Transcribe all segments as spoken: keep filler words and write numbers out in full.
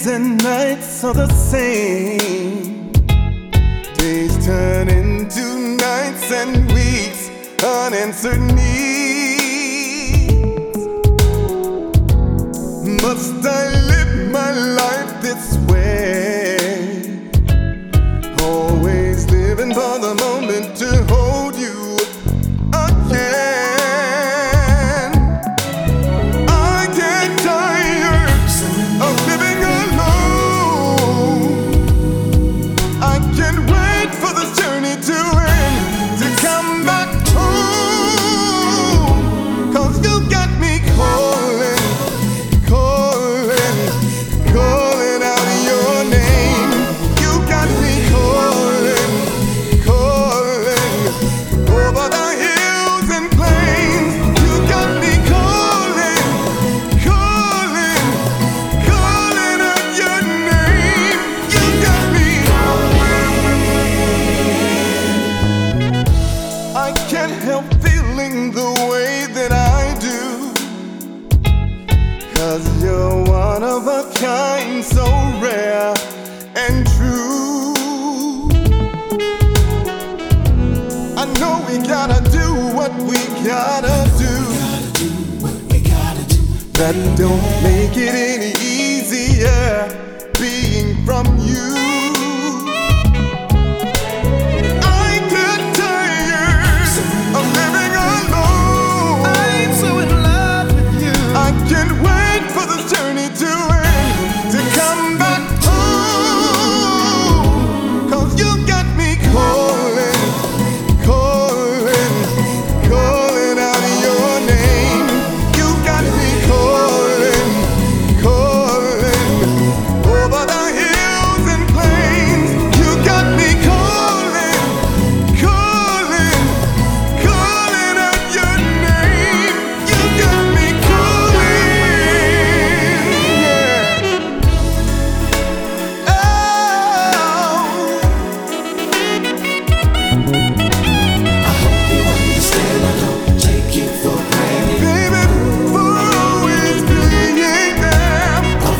Days and nights are the same. Days turn into nights and weeks, unanswered needs. Must I live my life this way? Always living for the moment to hold you again. I get tired of living alone. I can't wait for this journey to end, to come back home. Cause you got me calling, calling, calling out your name. You got me calling, calling, over the hills and plains. You got me calling, calling, calling out your name. You got me calling. I can't help feeling the way that I do, cause you're one of a kind, so rare and true. I know we gotta do what we gotta do. That don't make it any easier being from you. I get tired of living alone. I'm so in love with you. I can't wait for this journey to end, to come back home. Cause you got me calling, calling, calling out your name. You got me calling, calling, over the hills and plains. You got me calling, calling, calling out your name. You got me calling, yeah. Oh, baby, for always being there.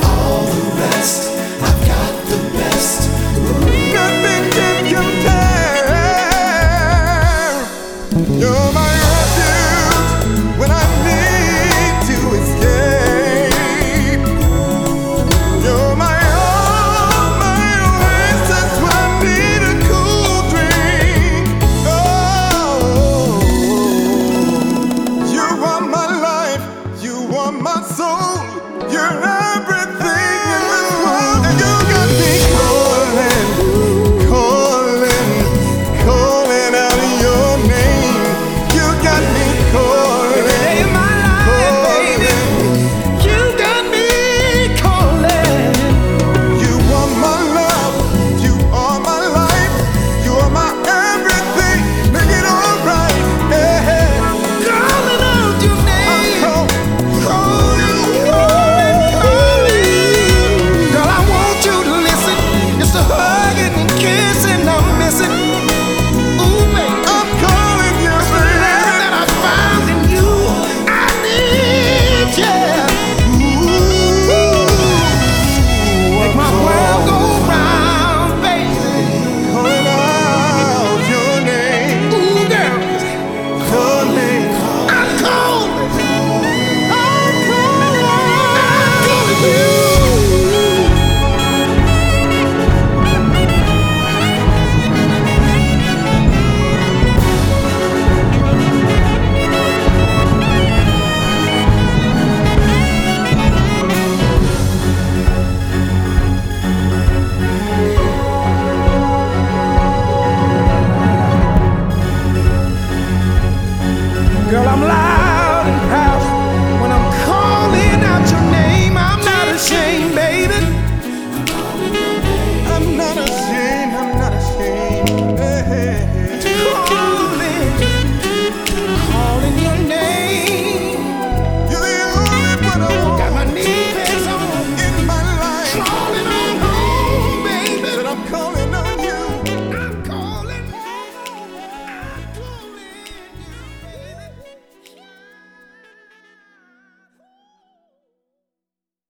Nothing can compare. You're my refuge when I need to escape. You're my all, my oasis when I need a cool drink. Oh, you are my life, you are my soul, you're everything in this world, and you got me calling, calling, calling out your name. You got me calling, calling. You got me calling. You are my love, you are my life, you are my everything. Make it alright, yeah. Calling out your name. I'm calling, calling, calling. Girl, I want you to listen. It's the hugging and kissing I'm missing. Ooh, baby, I'm calling you, baby. That I found in you, I need, yeah. Ooh, make my world go round, baby. Calling out your name. Ooh, girl, calling. I'm calling. I'm calling. I'm calling you. Girl, I'm loud and proud.